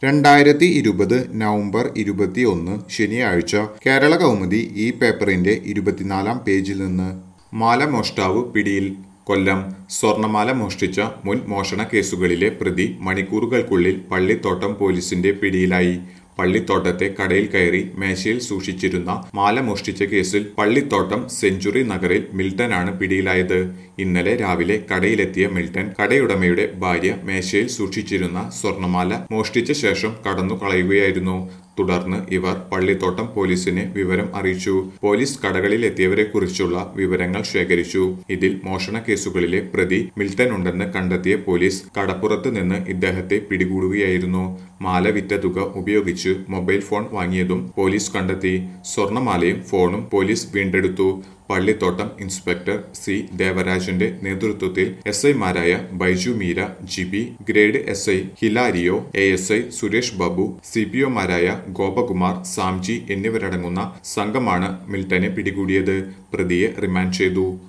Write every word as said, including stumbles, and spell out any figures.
രണ്ടായിരത്തി ഇരുപത് നവംബർ ഇരുപത്തിയൊന്ന് ശനിയാഴ്ച കേരള കൗമുദി ഈ പേപ്പറിന്റെ ഇരുപത്തിനാലാം പേജിൽ നിന്ന് മാല മോഷ്ടാവ് പിടിയിൽ. കൊല്ലം സ്വർണമാല മോഷ്ടിച്ച മുൻ മോഷണ കേസുകളിലെ പ്രതി മണിക്കൂറുകൾക്കുള്ളിൽ പള്ളിത്തോട്ടം പോലീസിന്റെ പിടിയിലായി. പള്ളിത്തോട്ടത്തെ കടയിൽ കയറി മേശയിൽ സൂക്ഷിച്ചിരുന്ന മാല മോഷ്ടിച്ച കേസിൽ പള്ളിത്തോട്ടം സെഞ്ചുറി നഗറിൽ മിൽട്ടനാണ് പിടിയിലായത്. ഇന്നലെ രാവിലെ കടയിലെത്തിയ മിൽട്ടൻ കടയുടമയുടെ ഭാര്യ മേശയിൽ സൂക്ഷിച്ചിരുന്ന സ്വർണമാല മോഷ്ടിച്ച ശേഷം കടന്നു കളയുകയായിരുന്നു. തുടർന്ന് ഇവർ പള്ളിത്തോട്ടം പോലീസിനെ വിവരം അറിയിച്ചു. പോലീസ് കടകളിൽ എത്തിയവരെ കുറിച്ചുള്ള വിവരങ്ങൾ ശേഖരിച്ചു. ഇതിൽ മോഷണ കേസുകളിലെ പ്രതി മിൽട്ടൻ ഉണ്ടെന്ന് കണ്ടെത്തിയ പോലീസ് കടപ്പുറത്ത് നിന്ന് ഇദ്ദേഹത്തെ പിടികൂടുകയായിരുന്നു. മാല വിറ്റ തുക ഉപയോഗിച്ച് മൊബൈൽ ഫോൺ വാങ്ങിയതും പോലീസ് കണ്ടെത്തി. സ്വർണമാലയും ഫോണും പോലീസ് വീണ്ടെടുത്തു. പള്ളിത്തോട്ടം ഇൻസ്പെക്ടർ സി ദേവരാജന്റെ നേതൃത്വത്തിൽ എസ് ഐമാരായ Baiju Meera, Jibi, grade S I Hilario, A S I Suresh Babu, C P ഒമാരായ ഗോപകുമാർ, സാംജി എന്നിവരടങ്ങുന്ന സംഘമാണ് മിൽട്ടനെ പിടികൂടിയത്. പ്രതിയെ റിമാൻഡ് ചെയ്തു.